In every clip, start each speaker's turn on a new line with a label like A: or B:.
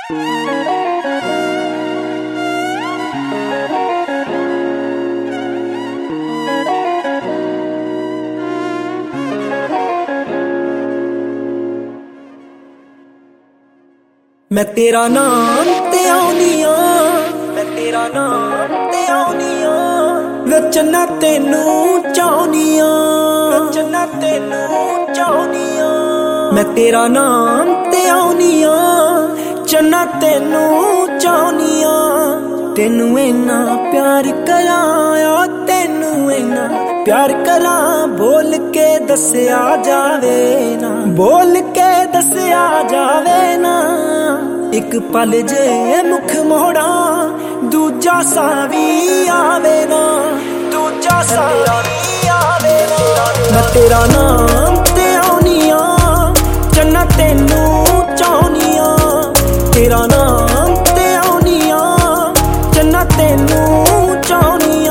A: मैं तेरा नाम ते आउनिया, मैं तेरा नाम ते आउनिया, वचना तेनू चाहनिया, वचना तेनू चाहनिया। मैं तेरा नाम ते आउनिया, चन्ना तेनू चाहनिया। तेनू इन्ना प्यार कराया, तेनू इन्ना प्यार करा, बोल के दस्या जावे ना, बोल के दस्या जावे ना। एक पल जे मुख मोड़ा, दूजा सा भी आवे ना, दूजा सा भी आवे ना। मैं तेरा नाम ते आउनिया, चन्ना तेनू चाहनिया। तेरा नाम ते आउनिया, चन्ना तेनू चाहनिया।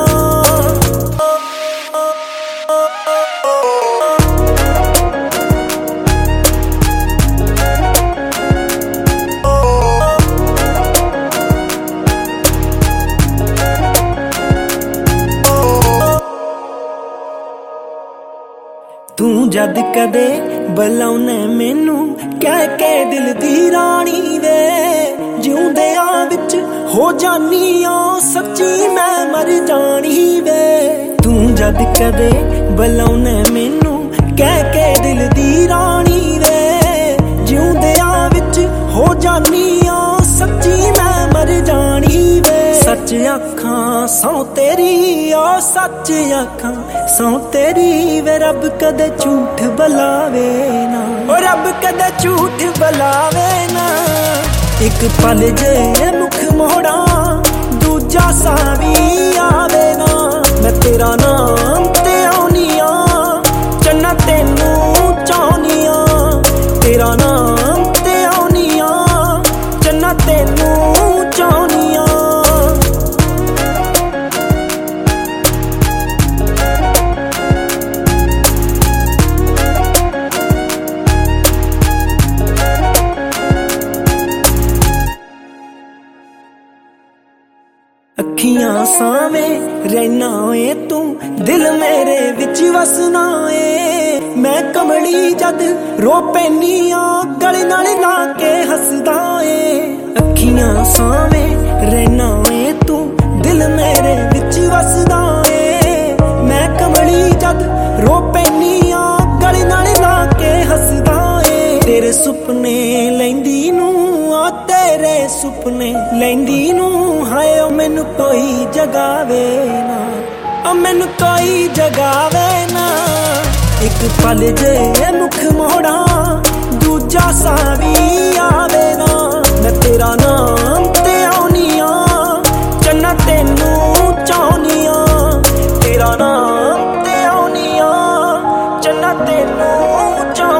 A: तू जद कदे बुलाउने मैनू, कह के दिल दी रानी वे, जिउंदिया विच हो जानी ओ सच्ची मैं मर जानी वे। तू जद कदे बुलाउने मैनू, कह के दिल दी रानी वे, जिउंदिया विच हो जानी ओ सच्ची मैं मर जानी वे। सच आखां सौ तेरी, ओ सच आखां सौ तेरी वे, रब कदे झूठ बुलावे ना, ओ रब कदे झूठ बुलावे ना। एक पल जे मुख मोड़ा, दूजा सा भी आवे ना। मैं तेरा नाम ते आउनिया, चन्ना तेनू चाहनिया। तेरा नाम ते आउनिया, चन्ना तेनू चाहनिया। अखियां सावें रहना ए तू, दिल मेरे विच वसना ए। मैं कमली जद रो पैनी आ, गले नाल ला के हसदा ए। अखियां सावें रहना ए तू, दिल मेरे विच वसदा ए। मैं कमली जद रो पैनी आ, गले नाल ला के हसदा ए। तेरे सुपने लैंदी नू, आ तेरे सुपने लैंदी नू, हाय ओ मैनू कोई जगावे ना, ओ मैनू कोई जगावे ना। एक पल जे मुख मोड़ा, दूजा सा भी आवे ना। मैं तेरा नाम ते आउनिया, चन्ना तेनू चाहनिया। तेरा नाम ते आउनिया, चन्ना तेनू चाहनिया।